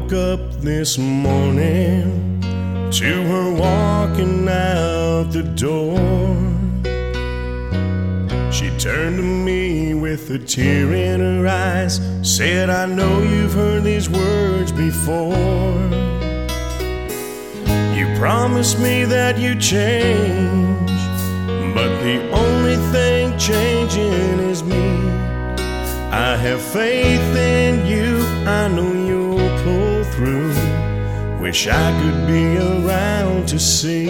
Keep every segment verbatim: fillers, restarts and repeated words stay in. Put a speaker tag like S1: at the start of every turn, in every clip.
S1: woke up this morning to her walking out the door. She turned to me with a tear in her eyes, said, I know you've heard these words before. You promised me that you'd change, but the only thing changing is me. I have faith in you, I know you'll pull through. Wish I could be around to see.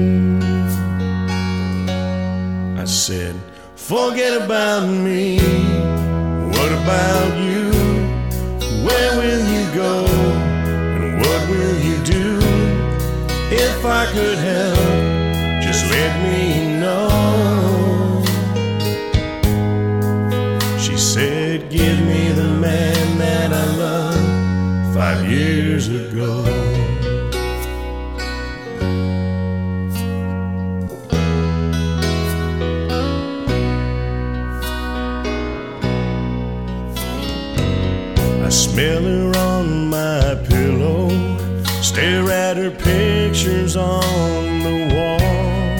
S1: I said, forget about me, what about you? Where will you go, and what will you do? If I could help, just let me know. She said, give me the man that I loved five years ago. I smell her on my pillow, stare at her pictures on the wall.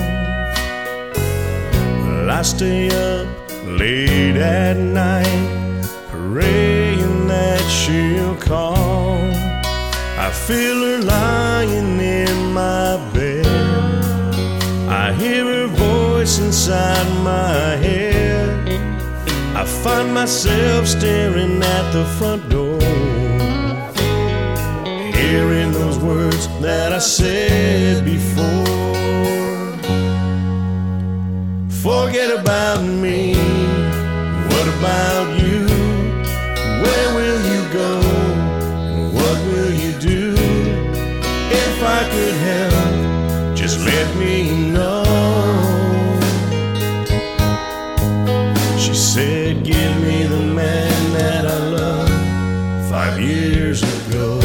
S1: Well, I stay up late at night, praying that she'll call. I feel her lying in my bed, I hear her voice inside my head. I find myself staring at the front door, hearing those words that I said before. Forget about me, what about you? Where will you go, and what will you do? If I could help, just let me know. She said, give me the man that I loved five years ago.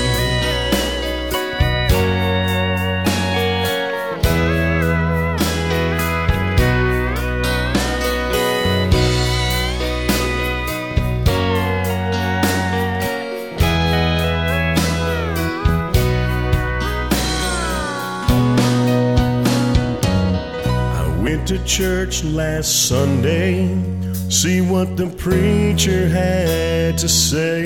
S1: To church last Sunday, see what the preacher had to say.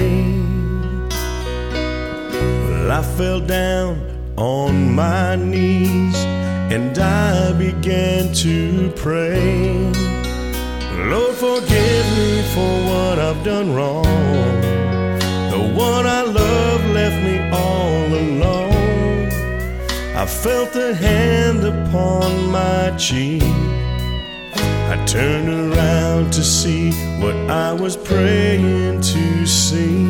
S1: Well, I fell down on my knees and I began to pray. Lord, forgive me for what I've done wrong. The one I love left me all alone. I felt the hand upon my cheek. I turned around to see what I was praying to see.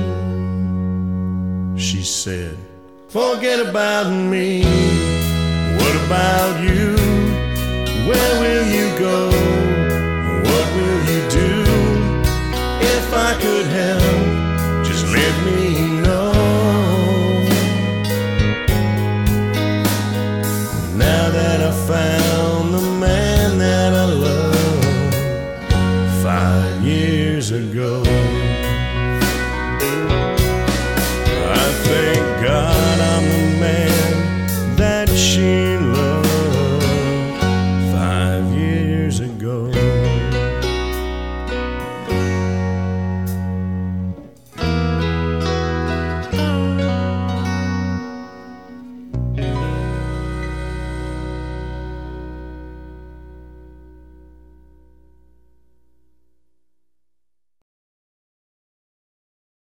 S1: She said, forget about me, what about you? Where will you go, what will you do? If I could